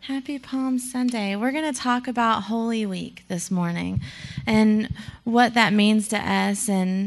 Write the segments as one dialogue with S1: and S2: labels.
S1: Happy Palm Sunday. We're going to talk about Holy Week this morning and what that means to us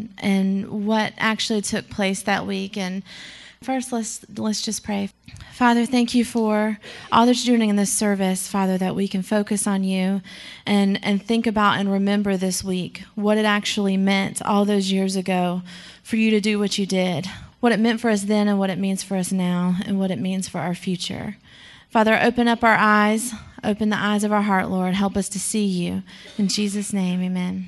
S1: and what actually took place that week. And first, let's just pray. Father, thank you for all that you're doing in this service, Father, that we can focus on you and think about and remember this week what it actually meant all those years ago for you to do what you did, what it meant for us then and what it means for us now and what it means for our future. Father, open up our eyes, open the eyes of our heart, Lord. Help us to see you. In Jesus' name, amen.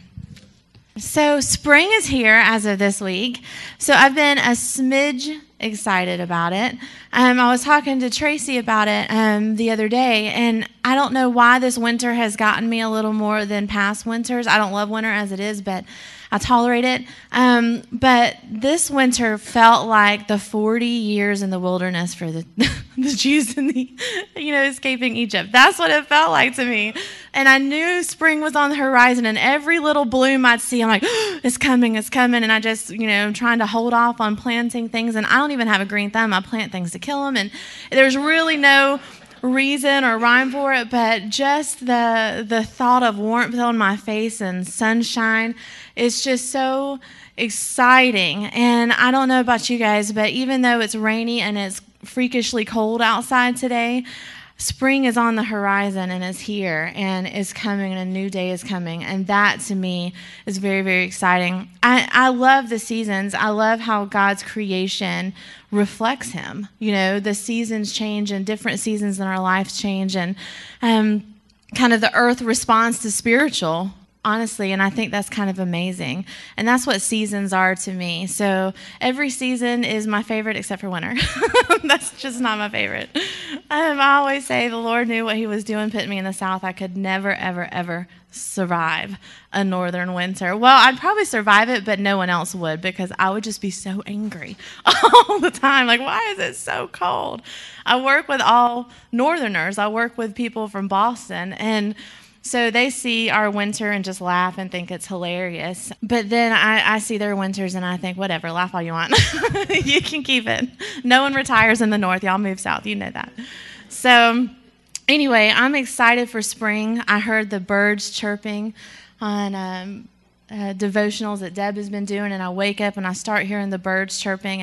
S1: So spring is here as of this week. So I've been a smidge excited about it. I was talking to Tracy about it the other day, and I don't know why this winter has gotten me a little more than past winters. I don't love winter as it is, but I tolerate it. But this winter felt like the 40 years in the wilderness for the Jews in the, escaping Egypt. That's what it felt like to me. And I knew spring was on the horizon, and every little bloom I'd see, I'm like, oh, it's coming. And I just, I'm trying to hold off on planting things. And I don't even have a green thumb. I plant things to kill them. And there's really no reason or rhyme for it, but just the thought of warmth on my face and sunshine is just so exciting. And I don't know about you guys, but even though it's rainy and it's freakishly cold outside today, spring is on the horizon and is here and is coming, and a new day is coming. And that to me is very, very exciting. I love the seasons. I love how God's creation reflects him. The seasons change and different seasons in our lives change, and kind of the earth responds to spiritual, honestly, and I think that's kind of amazing. And that's what seasons are to me. So every season is my favorite except for winter. That's just not my favorite. I always say the Lord knew what he was doing, putting me in the South. I could never, ever, ever survive a northern winter. Well, I'd probably survive it, but no one else would, because I would just be so angry all the time. Like, why is it so cold? I work with all northerners. I work with people from Boston, and so they see our winter and just laugh and think it's hilarious. But then I see their winters and I think, whatever, laugh all you want. You can keep it. No one retires in the north. Y'all move south. You know that. So anyway, I'm excited for spring. I heard the birds chirping on devotionals that Deb has been doing, and I wake up and I start hearing the birds chirping,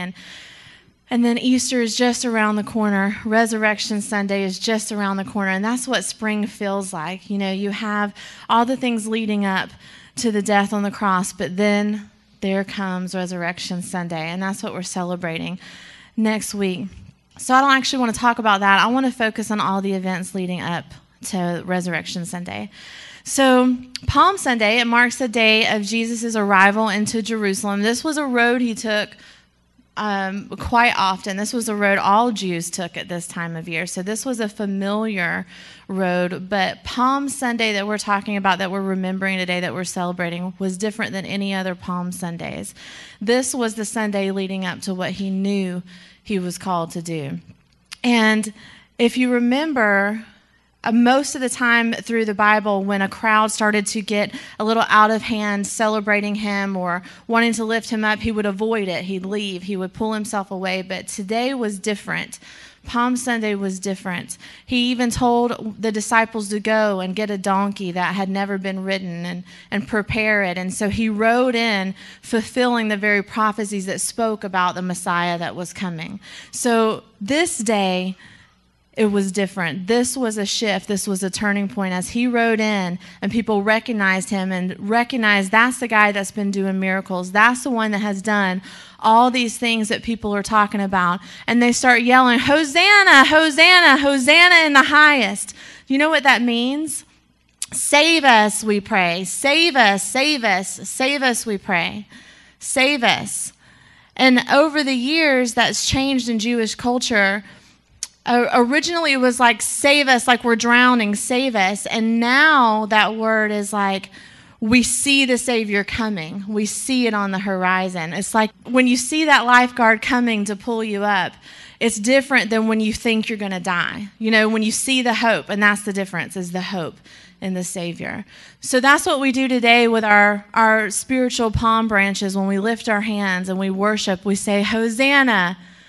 S1: and then Easter is just around the corner. Resurrection Sunday is just around the corner. And that's what spring feels like. You have all the things leading up to the death on the cross, but then there comes Resurrection Sunday. And that's what we're celebrating next week. So I don't actually want to talk about that. I want to focus on all the events leading up to Resurrection Sunday. So Palm Sunday, it marks the day of Jesus' arrival into Jerusalem. This was a road he took quite often. This was a road all Jews took at this time of year. So this was a familiar road, but Palm Sunday that we're talking about, that we're remembering today, that we're celebrating, was different than any other Palm Sundays. This was the Sunday leading up to what he knew he was called to do. And if you remember, most of the time through the Bible, when a crowd started to get a little out of hand celebrating him or wanting to lift him up, he would avoid it. He'd leave. He would pull himself away. But today was different. Palm Sunday was different. He even told the disciples to go and get a donkey that had never been ridden and prepare it. And so he rode in, fulfilling the very prophecies that spoke about the Messiah that was coming. So this day, it was different. This was a shift. This was a turning point as he rode in and people recognized him and recognized that's the guy that's been doing miracles. That's the one that has done all these things that people are talking about. And they start yelling, Hosanna, Hosanna, Hosanna in the highest. You know what that means? Save us, we pray. Save us, save us, save us, we pray. Save us. And over the years, that's changed in Jewish culture. Originally, it was like, save us, like we're drowning, save us. And now that word is like, we see the Savior coming. We see it on the horizon. It's like when you see that lifeguard coming to pull you up, it's different than when you think you're going to die. When you see the hope, and that's the difference, is the hope in the Savior. So that's what we do today with our spiritual palm branches. When we lift our hands and we worship, we say, Hosanna,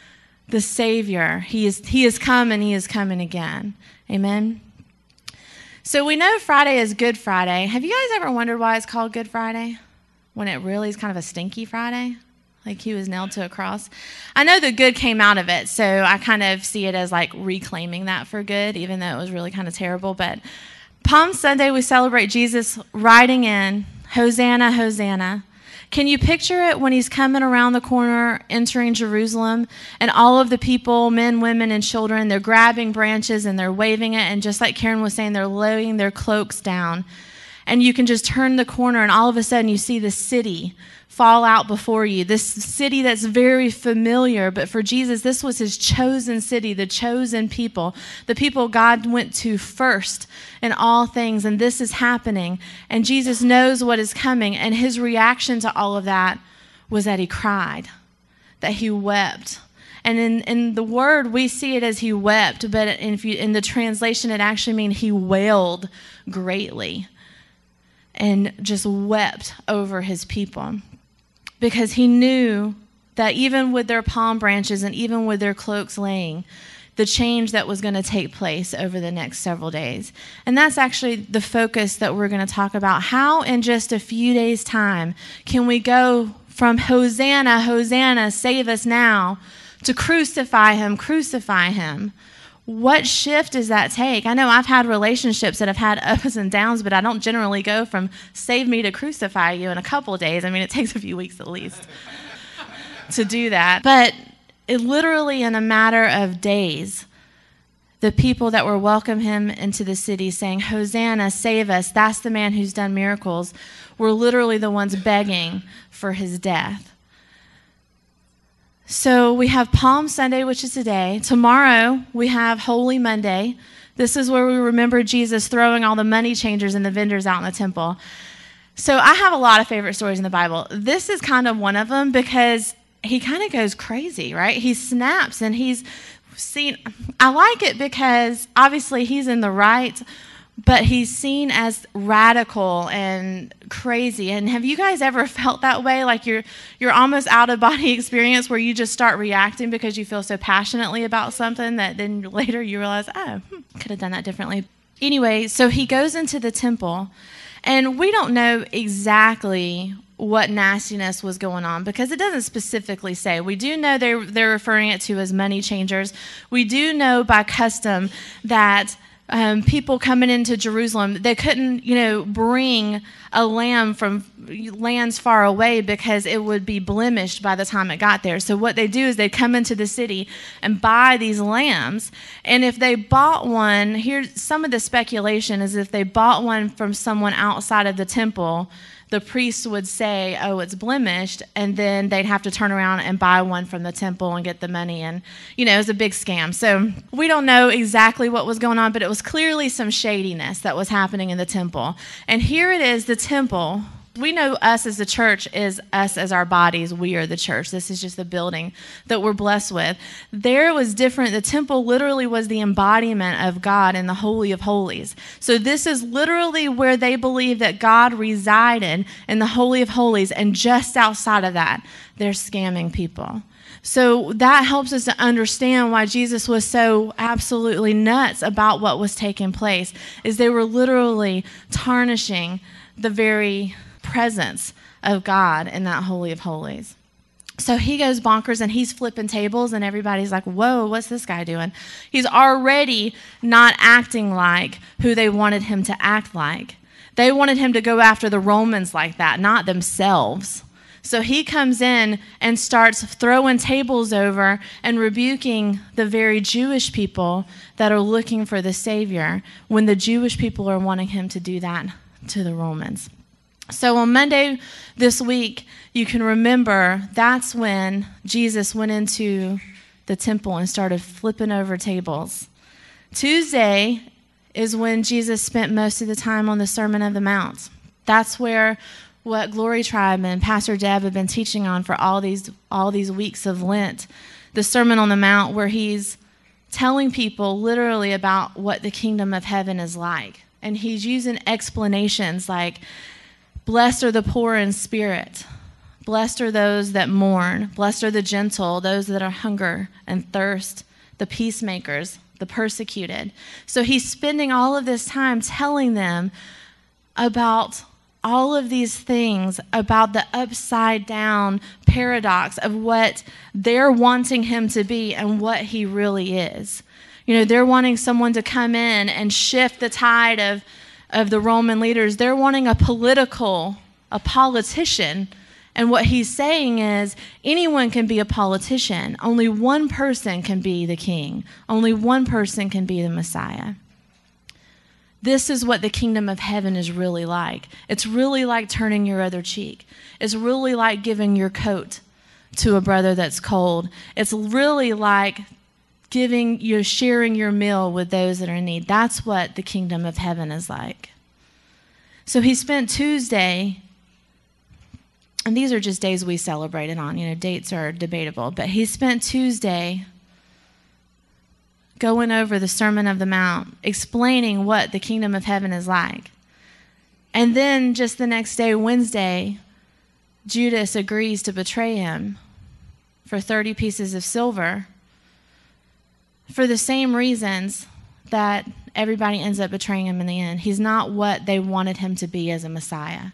S1: the Savior. He is come and he is coming again. Amen. So we know Friday is Good Friday. Have you guys ever wondered why it's called Good Friday when it really is kind of a stinky Friday? Like he was nailed to a cross. I know the good came out of it, so I kind of see it as like reclaiming that for good, even though it was really kind of terrible. But Palm Sunday, we celebrate Jesus riding in, Hosanna, Hosanna. Can you picture it when he's coming around the corner, entering Jerusalem, and all of the people, men, women, and children, they're grabbing branches and they're waving it, and just like Karen was saying, they're laying their cloaks down. And you can just turn the corner, and all of a sudden you see the city fall out before you. This city that's very familiar, but for Jesus, this was his chosen city, the chosen people, the people God went to first in all things, and this is happening. And Jesus knows what is coming, and his reaction to all of that was that he cried, that he wept. And in the word, we see it as he wept, but in the translation, it actually means he wailed greatly and just wept over his people. Because he knew that even with their palm branches and even with their cloaks laying, the change that was going to take place over the next several days. And that's actually the focus that we're going to talk about. How in just a few days' time can we go from Hosanna, Hosanna, save us now, to crucify him, crucify him? What shift does that take? I know I've had relationships that have had ups and downs, but I don't generally go from save me to crucify you in a couple of days. I mean, it takes a few weeks at least to do that. But it literally, in a matter of days, the people that were welcome him into the city saying, Hosanna, save us, that's the man who's done miracles, were literally the ones begging for his death. So we have Palm Sunday, which is today. Tomorrow, we have Holy Monday. This is where we remember Jesus throwing all the money changers and the vendors out in the temple. So I have a lot of favorite stories in the Bible. This is kind of one of them because he kind of goes crazy, right? He snaps and he's seen. I like it because obviously he's in the right, but he's seen as radical and crazy. And have you guys ever felt that way? Like you're almost out of body experience where you just start reacting because you feel so passionately about something that then later you realize, could have done that differently. Anyway, so he goes into the temple, and we don't know exactly what nastiness was going on because it doesn't specifically say. We do know they're referring it to as money changers. We do know by custom that people coming into Jerusalem, they couldn't, bring a lamb from lands far away because it would be blemished by the time it got there. So what they do is they come into the city and buy these lambs. And if they bought one, here's some of the speculation is if they bought one from someone outside of the temple, the priest would say, oh, it's blemished, and then they'd have to turn around and buy one from the temple and get the money. And, it was a big scam. So we don't know exactly what was going on, but it was clearly some shadiness that was happening in the temple. And here it is, the temple. We know us as the church is us as our bodies. We are the church. This is just the building that we're blessed with. There was different. The temple literally was the embodiment of God in the Holy of Holies. So this is literally where they believe that God resided in the Holy of Holies. And just outside of that, they're scamming people. So that helps us to understand why Jesus was so absolutely nuts about what was taking place, is they were literally tarnishing the very presence of God in that Holy of Holies. So he goes bonkers and he's flipping tables and everybody's like, whoa, what's this guy doing? He's already not acting like who they wanted him to act like. They wanted him to go after the Romans like that, not themselves. So he comes in and starts throwing tables over and rebuking the very Jewish people that are looking for the Savior when the Jewish people are wanting him to do that to the Romans. So on Monday this week, you can remember that's when Jesus went into the temple and started flipping over tables. Tuesday is when Jesus spent most of the time on the Sermon on the Mount. That's where what Glory Tribe and Pastor Deb have been teaching on for all these weeks of Lent, the Sermon on the Mount, where he's telling people literally about what the kingdom of heaven is like. And he's using explanations like, blessed are the poor in spirit. Blessed are those that mourn. Blessed are the gentle, those that are hunger and thirst, the peacemakers, the persecuted. So he's spending all of this time telling them about all of these things, about the upside down paradox of what they're wanting him to be and what he really is. You know, they're wanting someone to come in and shift the tide of the Roman leaders. They're wanting a politician. And what he's saying is anyone can be a politician. Only one person can be the king. Only one person can be the Messiah. This is what the kingdom of heaven is really like. It's really like turning your other cheek. It's really like giving your coat to a brother that's cold. It's really like sharing your meal with those that are in need. That's what the kingdom of heaven is like. So he spent Tuesday, and these are just days we celebrated on, dates are debatable, but he spent Tuesday going over the Sermon of the Mount, explaining what the kingdom of heaven is like. And then just the next day, Wednesday, Judas agrees to betray him for 30 pieces of silver for the same reasons that everybody ends up betraying him in the end. He's not what they wanted him to be as a Messiah.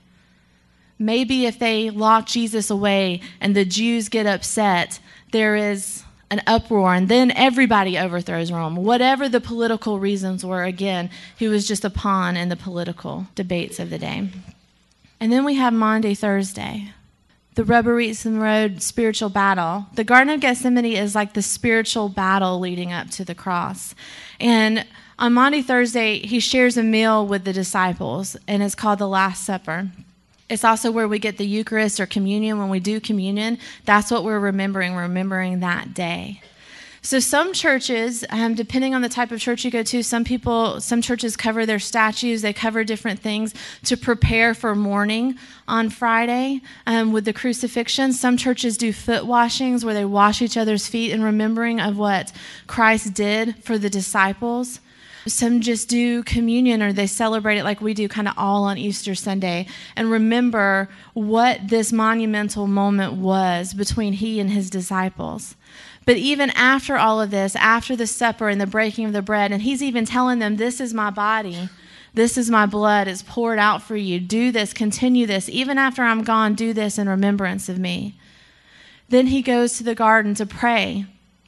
S1: Maybe if they lock Jesus away and the Jews get upset, there is an uproar, and then everybody overthrows Rome. Whatever the political reasons were, again, he was just a pawn in the political debates of the day. And then we have Maundy Thursday, the rubber meets the road spiritual battle. The Garden of Gethsemane is like the spiritual battle leading up to the cross. And on Maundy Thursday, he shares a meal with the disciples, and it's called the Last Supper. It's also where we get the Eucharist or communion. When we do communion, that's what we're remembering that day. So some churches, depending on the type of church you go to, some churches cover their statues, they cover different things to prepare for mourning on Friday with the crucifixion. Some churches do foot washings where they wash each other's feet in remembering of what Christ did for the disciples. Some just do communion, or they celebrate it like we do, kind of all on Easter Sunday, and remember what this monumental moment was between he and his disciples. But even after all of this, after the supper and the breaking of the bread, and he's even telling them, this is my body, this is my blood, it's poured out for you. Do this, continue this. Even after I'm gone, do this in remembrance of me. Then he goes to the garden to pray.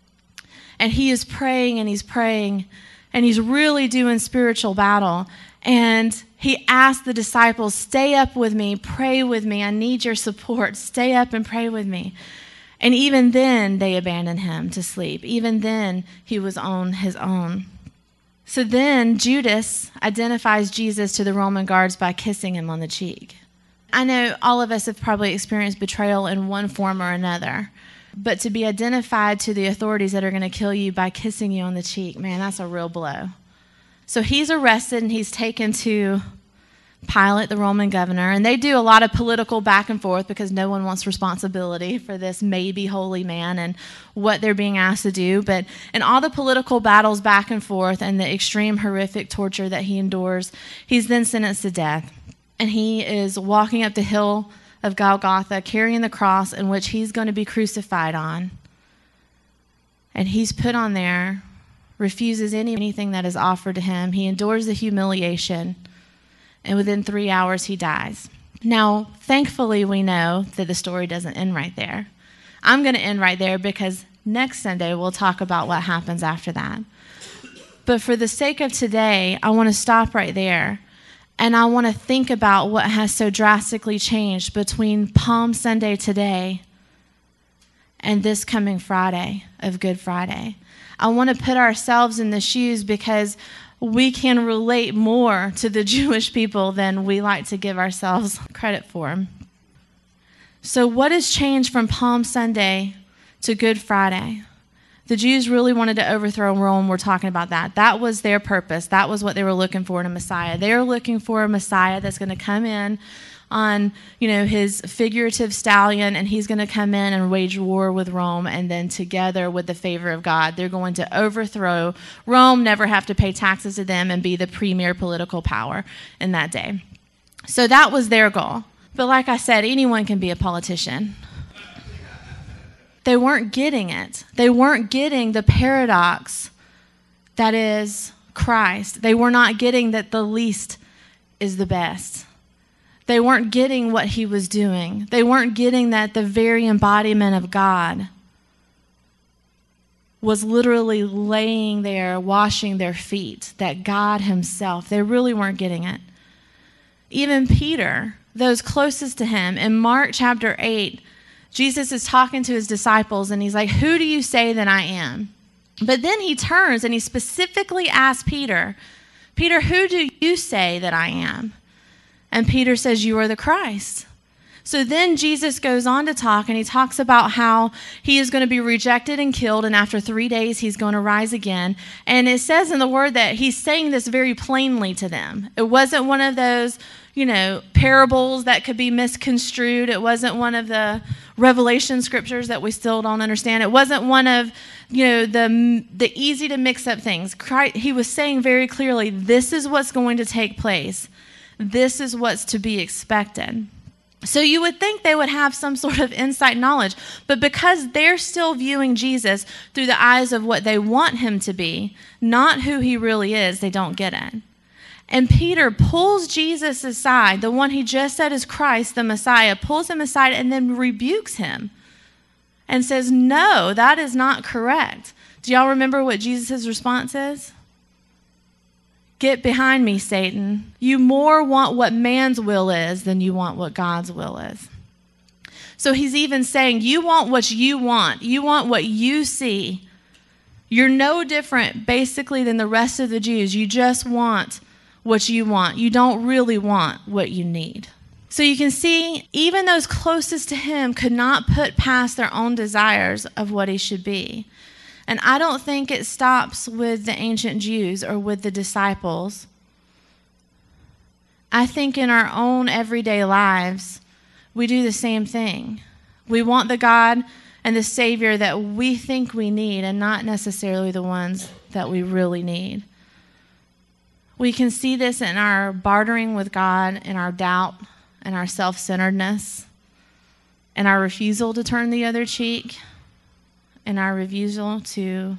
S1: And he is praying and he's praying. And he's really doing spiritual battle. And he asked the disciples, stay up with me, pray with me. I need your support. Stay up and pray with me. And even then, they abandoned him to sleep. Even then, he was on his own. So then, Judas identifies Jesus to the Roman guards by kissing him on the cheek. I know all of us have probably experienced betrayal in one form or another. But to be identified to the authorities that are going to kill you by kissing you on the cheek, man, that's a real blow. So he's arrested and he's taken to Pilate, the Roman governor, and they do a lot of political back and forth because no one wants responsibility for this maybe holy man and what they're being asked to do. But in all the political battles back and forth and the extreme horrific torture that he endures, he's then sentenced to death. And he is walking up the hill of Golgotha, carrying the cross in which he's going to be crucified on. And he's put on there, refuses anything that is offered to him. He endures the humiliation, and within 3 hours he dies. Now, thankfully, we know that the story doesn't end right there. I'm going to end right there because next Sunday we'll talk about what happens after that. But for the sake of today, I want to stop right there. And I want to think about what has so drastically changed between Palm Sunday today and this coming Friday of Good Friday. I want to put ourselves in the shoes because we can relate more to the Jewish people than we like to give ourselves credit for. So what has changed from Palm Sunday to Good Friday? The Jews really wanted to overthrow Rome. We're talking about that. That was their purpose. That was what they were looking for in a Messiah. They were looking for a Messiah that's going to come in on, his figurative stallion, and he's going to come in and wage war with Rome, and then together with the favor of God, they're going to overthrow Rome, never have to pay taxes to them, and be the premier political power in that day. So that was their goal. But like I said, anyone can be a politician. They weren't getting it. They weren't getting the paradox that is Christ. They were not getting that the least is the best. They weren't getting what he was doing. They weren't getting that the very embodiment of God was literally laying there, washing their feet, that God himself. They really weren't getting it. Even Peter, those closest to him, in Mark chapter 8, Jesus is talking to his disciples and he's like, who do you say that I am? But then he turns and he specifically asks Peter, Peter, who do you say that I am? And Peter says, you are the Christ. So then Jesus goes on to talk, and he talks about how he is going to be rejected and killed, and after 3 days he's going to rise again. And it says in the word that he's saying this very plainly to them. It wasn't one of those, parables that could be misconstrued. It wasn't one of the Revelation scriptures that we still don't understand. It wasn't one of, the easy to mix up things. He was saying very clearly, this is what's going to take place. This is what's to be expected. So you would think they would have some sort of insight knowledge, but because they're still viewing Jesus through the eyes of what they want him to be, not who he really is, they don't get it. And Peter pulls Jesus aside, the one he just said is Christ, the Messiah, pulls him aside and then rebukes him and says, no, that is not correct. Do y'all remember what Jesus' response is? Get behind me, Satan. You more want what man's will is than you want what God's will is. So he's even saying, you want what you want. You want what you see. You're no different, basically, than the rest of the Jews. You just want what you want. You don't really want what you need. So you can see, even those closest to him could not put past their own desires of what he should be. And I don't think it stops with the ancient Jews or with the disciples. I think in our own everyday lives, we do the same thing. We want the God and the Savior that we think we need and not necessarily the ones that we really need. We can see this in our bartering with God, in our doubt and our self-centeredness, and our refusal to turn the other cheek, and our refusal to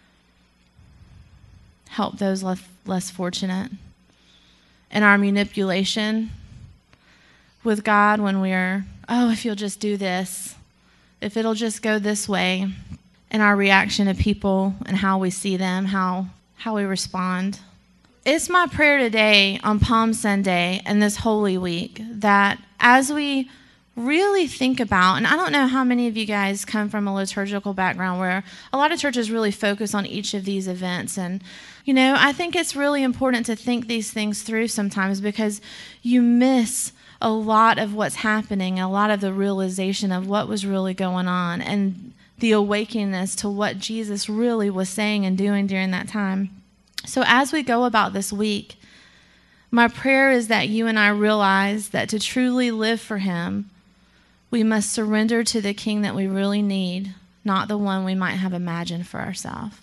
S1: help those less fortunate, and our manipulation with God when we're, if you'll just do this, if it'll just go this way, and our reaction to people and how we see them, how we respond. It's my prayer today on Palm Sunday and this Holy Week that as we really think about, and I don't know how many of you guys come from a liturgical background where a lot of churches really focus on each of these events. And, I think it's really important to think these things through sometimes because you miss a lot of what's happening, a lot of the realization of what was really going on and the awakeness to what Jesus really was saying and doing during that time. So as we go about this week, my prayer is that you and I realize that to truly live for him, we must surrender to the King that we really need, not the one we might have imagined for ourselves.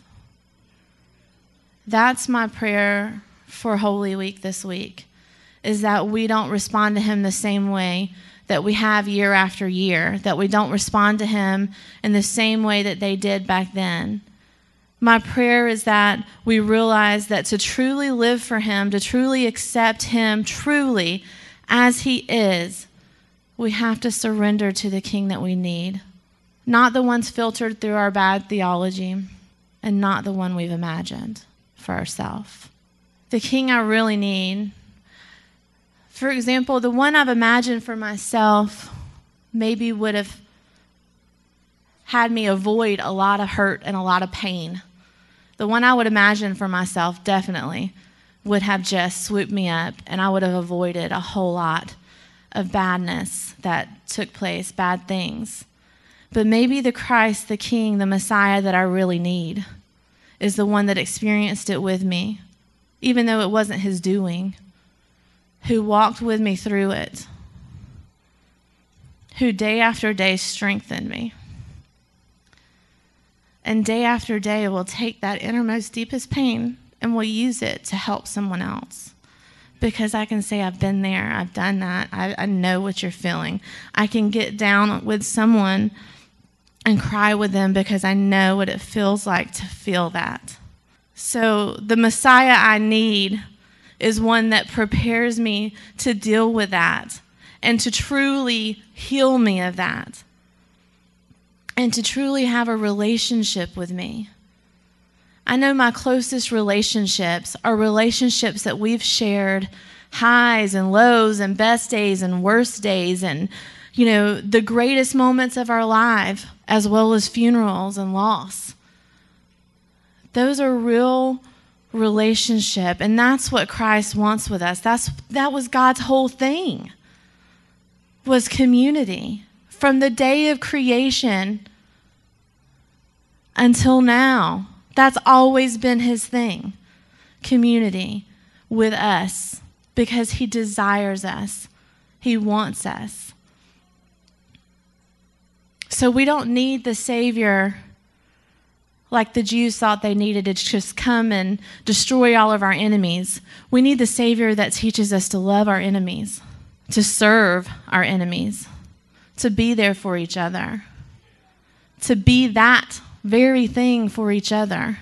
S1: That's my prayer for Holy Week this week, is that we don't respond to him the same way that we have year after year, that we don't respond to him in the same way that they did back then. My prayer is that we realize that to truly live for him, to truly accept him truly as he is, we have to surrender to the King that we need, not the ones filtered through our bad theology and not the one we've imagined for ourselves. The King I really need. For example, the one I've imagined for myself maybe would have had me avoid a lot of hurt and a lot of pain. The one I would imagine for myself definitely would have just swooped me up and I would have avoided a whole lot of badness that took place, bad things. But maybe the Christ, the King, the Messiah that I really need is the one that experienced it with me, even though it wasn't his doing, who walked with me through it, who day after day strengthened me. And day after day will take that innermost, deepest pain and will use it to help someone else. because I can say I've been there, I've done that, I know what you're feeling. I can get down with someone and cry with them because I know what it feels like to feel that. So the Messiah I need is one that prepares me to deal with that and to truly heal me of that and to truly have a relationship with me. I know my closest relationships are relationships that we've shared highs and lows and best days and worst days and, the greatest moments of our life, as well as funerals and loss. Those are real relationship, and that's what Christ wants with us. That was God's whole thing, was community. From the day of creation until now, that's always been his thing, community with us, because he desires us. He wants us. So we don't need the Savior like the Jews thought they needed to just come and destroy all of our enemies. We need the Savior that teaches us to love our enemies, to serve our enemies, to be there for each other, to be that very thing for each other.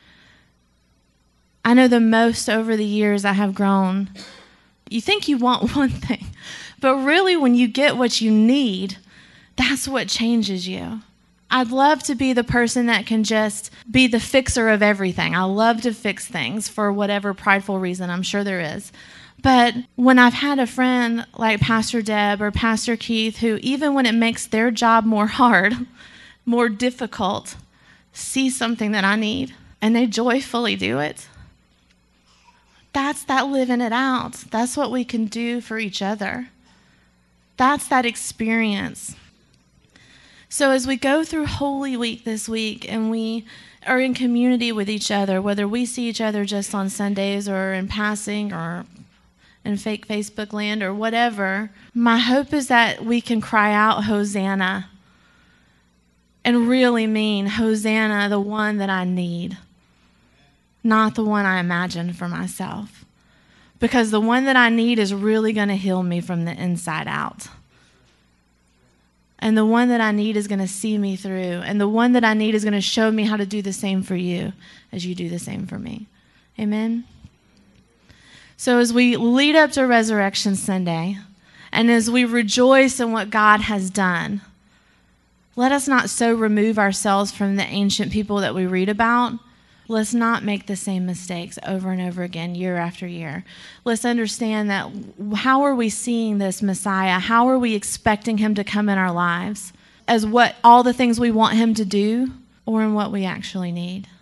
S1: I know the most over the years I have grown. You think you want one thing, but really when you get what you need, that's what changes you. I'd love to be the person that can just be the fixer of everything. I love to fix things for whatever prideful reason. I'm sure there is. But when I've had a friend like Pastor Deb or Pastor Keith, who even when it makes their job more hard, more difficult, see something that I need, and they joyfully do it, that's that living it out. That's what we can do for each other. That's that experience. So as we go through Holy Week this week and we are in community with each other, whether we see each other just on Sundays or in passing or in fake Facebook land or whatever, my hope is that we can cry out, Hosanna, and really mean, Hosanna, the one that I need, not the one I imagine for myself. Because the one that I need is really going to heal me from the inside out. And the one that I need is going to see me through. And the one that I need is going to show me how to do the same for you as you do the same for me. Amen? So as we lead up to Resurrection Sunday, and as we rejoice in what God has done, let us not so remove ourselves from the ancient people that we read about. Let's not make the same mistakes over and over again, year after year. Let's understand that how are we seeing this Messiah? How are we expecting him to come in our lives? As what all the things we want him to do, or in what we actually need?